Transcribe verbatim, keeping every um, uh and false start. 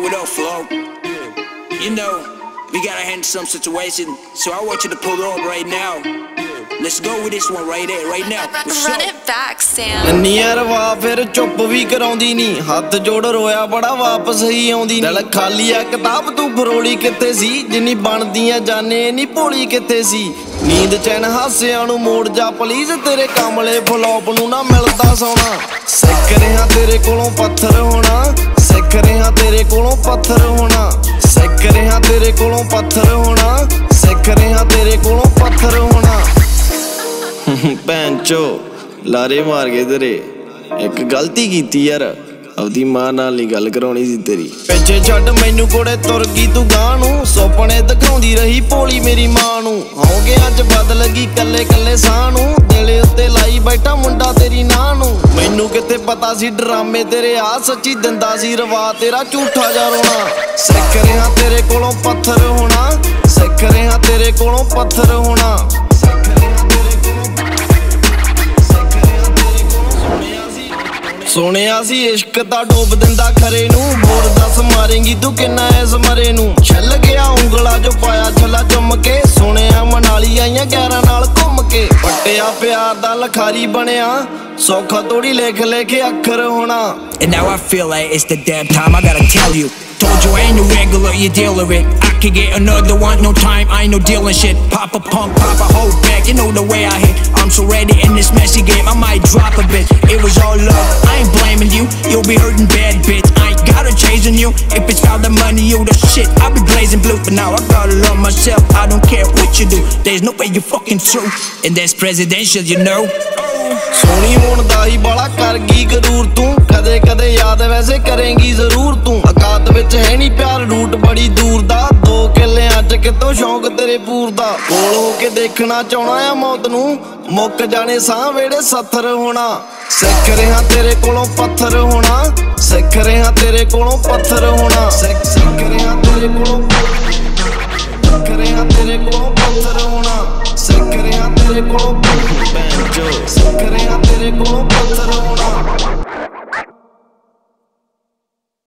what up, Flo? You know, we gotta handle some situation, so I want you to pull up right now. Let's go with this one right there, right now. Run it back, Sam. ਨੀਅਰ ਵਾ ਫਿਰ ਚੁੱਪ ਵੀ ਕਰਾਉਂਦੀ ਨੀ ਹੱਥ ਜੋੜ ਰੋਇਆ ਬੜਾ ਵਾਪਸ ਹੀ ਆਉਂਦੀ ਦਿਲ ਖਾਲੀ ਆ ਕਿਤਾਬ ਤੂੰ ਫਰੋਲੀ ਕਿੱਥੇ ਸੀ ਜਿੰਨੀ ਬਣਦੀਆਂ ਜਾਣੇ ਨੀ ਭੋਲੀ ਕਿੱਥੇ ਸੀ ਨੀਂਦ ਚੈਨ ਹਾਸਿਆਂ ਨੂੰ ਮੋੜ ਜਾ ਪਲੀਜ਼ ਤੇਰੇ ਕਮਲੇ ਫਲੋਪ ਨੂੰ ਨਾ ਮਿਲਦਾ ਸੋਣਾ ਸਿੱਖ ਰਿਹਾ ਤੇਰੇ ਕੋਲੋਂ ਪੱਥਰ ਹੋਣਾ ਸਿੱਖ ਰਿਹਾ ਤੇਰੇ ਕੋਲੋਂ ਪੱਥਰ ਹੋਣਾ ਸਿੱਖ ਰਿਹਾ ਤੇਰੇ ਕੋਲੋਂ ਪੱਥਰ ਹੋਣਾ ਸਿੱਖ ਰਿਹਾ ਤੇਰੇ ਕੋਲੋਂ ਪੱਥਰ ਹੋਣਾ ਭੈਣ ਚੋ ਲਾਰੇ ਮਾਰ ਗਏ ਤੇਰੇ ਇੱਕ ਗਲਤੀ ਕੀਤੀ ਯਾਰ ਆਪਦੀ ਮਾਂ ਨਾਲ ਨਹੀਂ ਗੱਲ ਕਰਾਉਣੀ ਸੀ ਤੇਰੀ ਪਿੱਛੇ ਛੱਡ ਮੈਨੂੰ ਕੋੜੇ ਤੁਰ ਗਈ ਤੂੰ ਗਾਂ ਨੂੰ ਸੁਪਨੇ ਦਿਖਾਉਂਦੀ ਰਹੀ ਭੋਲੀ ਮੇਰੀ ਮਾਂ ਨੂੰ ਹੋ ਗਿਆ ਅੱਜ ਬਦਲ ਗਈ ਕੱਲੇ ਕੱਲੇ ਸਾਹ ਨੂੰ ਦਿਲ ਉੱਤੇ ਲਾਈ ਬੈਠਾ ਮੁੰਡਾ ਤੇਰੀ ਨਾਂ ਨੂੰ ਮੈਨੂੰ ਕਿੱਥੇ ਪਤਾ ਸੀ ਡਰਾਮੇ ਤੇਰੇ ਆ ਸੱਚੀ ਦਿੰਦਾ ਸੀ ਰਵਾ ਤੇਰਾ ਝੂਠਾ ਜਾ ਰੋਣਾ ਸਿੱਖ ਰਿਹਾ ਤੇਰੇ ਕੋਲੋਂ ਪੱਥਰ ਹੋਣਾ ਸਿੱਖ ਰਿਹਾ ਤੇਰੇ ਕੋਲੋਂ ਪੱਥਰ ਹੋਣਾ ਸੁਣਿਆ ਸੀ ਇਸ਼ਕ ਤਾਂ ਡੋਬ ਦਿੰਦਾ ਖਰੇ ਨੂੰ ਹੋਰ ਦੱਸ ਮਾਰੇਂਗੀ ਤੂੰ ਕਿੰਨਾ ਇਸ ਮਰੇ ਨੂੰ ਛੱਲ ਗਿਆ ਉਂਗਲਾ ਜੋ ਪਾਇਆ ਛੱਲਾ ਚੁੰਮ ਕੇ ਸੁਣਿਆ ਮਨਾਲੀ ਆਈਆਂ ਗਿਆਰਾਂ ਨਾਲ ਘੁੰਮ ਕੇ ਪੱਟਿਆ ਪਿਆਰ ਦਾ ਲਖਾਰੀ ਬਣਿਆ ਸੌਖਾ ਤੋੜੀ ਲਿਖ ਲਿਖ ਅੱਖਰ ਹੋਣਾ And now I feel like it's the damn time I gotta tell you Told you I ain't no regular, you deal with it I could get another one, no time, I ain't no dealing shit Pop a punk, pop a whole back, you know the way I hit I'm so ready in this messy game, I might drop a bit It was all love, I ain't blaming you You'll be hurting bad, bitch I ain't gotta chasing you If it's about the money, you the shit I'll be blazing blue, but now I gotta love myself I don't care what you do, there's no way you fucking true And that's presidential, you know ਸੋਹਣੀ ਹੋਣ ਦਾ ਹੀ ਬਾਲਾ ਕਰ ਗਈ ਗਰੂਰ ਤੂੰ ਕਦੇ ਕਦੇ ਯਾਦ ਵੈਸੇ ਕਰੇਂਗੀ ਜ਼ਰੂਰ ਤੂੰ ਔਕਾਤ ਵਿੱਚ ਹੈ ਨਹੀਂ ਪਿਆਰ ਰੂਟ ਬੜੀ ਦੂਰ ਦਾ ਦੋ ਕਿੱਲਿਆਂ ਚ ਕਿਤੋਂ ਸ਼ੌਂਕ ਤੇਰੇ ਪੂਰ ਦਾ ਕੋਲ ਹੋ ਕੇ ਦੇਖਣਾ ਚਾਹਣਾ ਆ ਮੌਤ ਨੂੰ ਮੁੱਕ ਜਾਣੇ ਸਾਹ ਵੇੜੇ ਸੱਥਰ ਹੋਣਾ ਸਿੱਖ ਰਿਹਾ ਤੇਰੇ ਕੋਲੋਂ ਪੱਥਰ ਹੋਣਾ ਸਿੱਖ ਰਿਹਾ ਤੇਰੇ ਕੋਲੋਂ ਪੱਥਰ ਹੋਣਾ ਸਿੱਖ ਸਿੱਖ ਰਿਹਾ ਤੇਰੇ ਕੋਲੋਂ ਸਿੱਖ ਰਿਹਾ ਤੇਰੇ ਕੋਲੋਂ ਪੱਥਰ ਹੋਣਾ ਸਿੱਖ ਰਿਹਾ ਤੇਰੇ ਕੋਲੋਂ ਸਿੱਖ ਰਿਹਾ ਤੇਰੇ ਕੋਲੋਂ ਪੱਥਰ ਹੋਣਾ